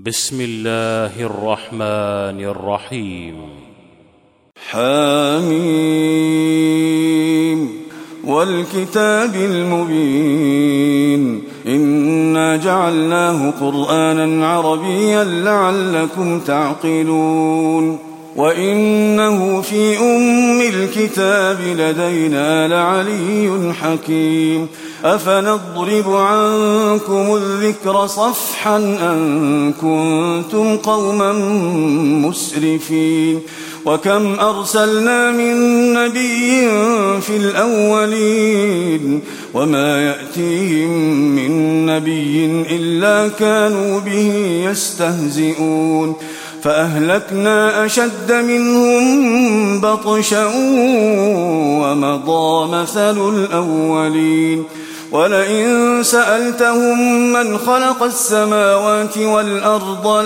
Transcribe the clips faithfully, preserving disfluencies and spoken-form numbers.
بسم الله الرحمن الرحيم. حميم والكتاب المبين إنا جعلناه قرآنا عربيا لعلكم تعقلون وإنه في أم الكتاب لدينا لعلي حكيم أفنضرب عنكم الذكر صفحا أن كنتم قوما مسرفين وكم أرسلنا من نبي في الأولين وما يأتيهم من نبي إلا كانوا به يستهزئون فأهلكنا أشد منهم بطشا ومضى مثل الأولين ولئن سألتهم من خلق السماوات والأرض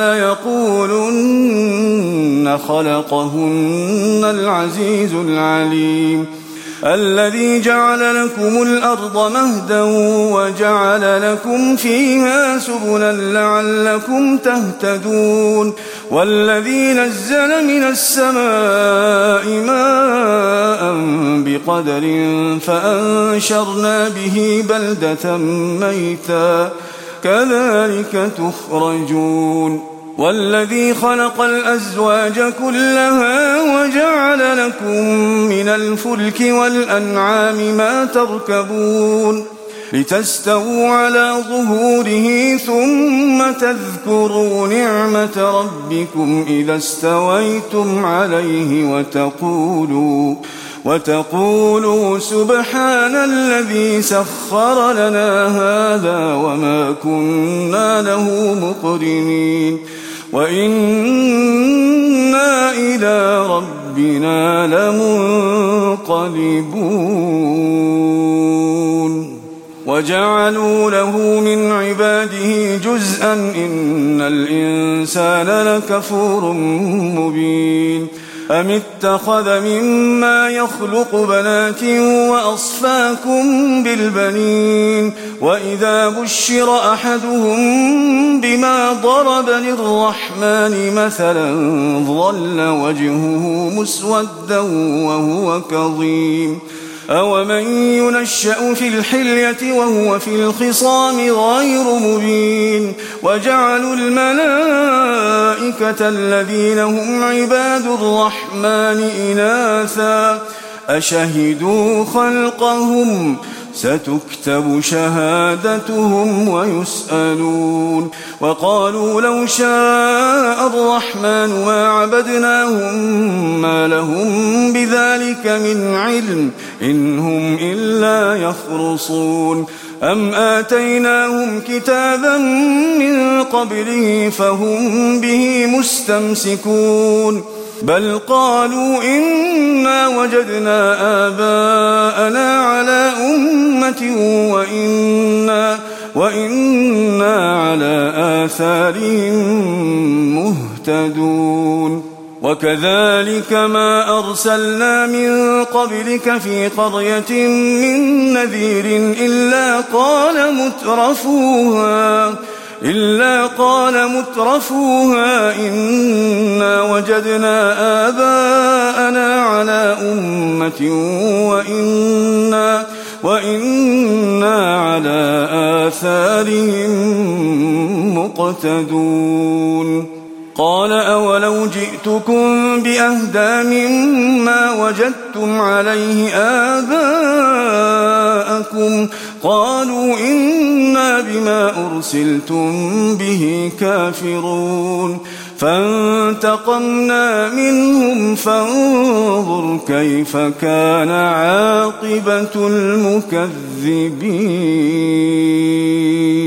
ليقولن خلقهن العزيز العليم الذي جعل لكم الأرض مهدا وجعل لكم فيها سبلا لعلكم تهتدون والذي نزل من السماء ماء بقدر فأنشرنا به بلدة ميتا كذلك تخرجون والذي خلق الأزواج كلها وجعل لكم من الفلك والأنعام ما تركبون لتستووا على ظهوره ثم تذكروا نعمة ربكم إذا استويتم عليه وتقولوا وتقولوا سبحان الذي سخر لنا هذا وما كنا له مقرنين وإنا إلى ربنا لمنقلبون وجعلوا له من عباده جزءا إن الإنسان لكفور مبين أم اتخذ مما يخلق بنات وأصفاكم بالبنين وإذا بشر أحدهم بما ضرب للرحمن مثلا ظل وجهه مسودا وهو كظيم أومن ينشأ في الحلية وهو في الخصام غير مبين وجعلوا الملائكة الذين هم عباد الرحمن إناثا أشهدوا خلقهم ستكتب شهادتهم ويسألون وقالوا لو شاء الرحمن ما عبدناهم ما لهم بذلك من علم إن هم إلا يخرصون أم آتيناهم كتابا من قبله فهم به مستمسكون بل قالوا إنا وجدنا آباءنا على أمة وإنا, وإنا على آثارهم مهتدون وكذلك ما أرسلنا من قبلك في قرية من نذير إلا قال مترفوها إلا قال مترفوها إنا وجدنا آباءنا على أمة وإنا, وإنا على آثارهم مقتدون قال أولو جئتكم بأهدى مما وجدتم عليه آباءكم قالوا إنا بما أرسلتم به كافرون فانتقمنا منهم فانظر كيف كان عاقبة المكذبين.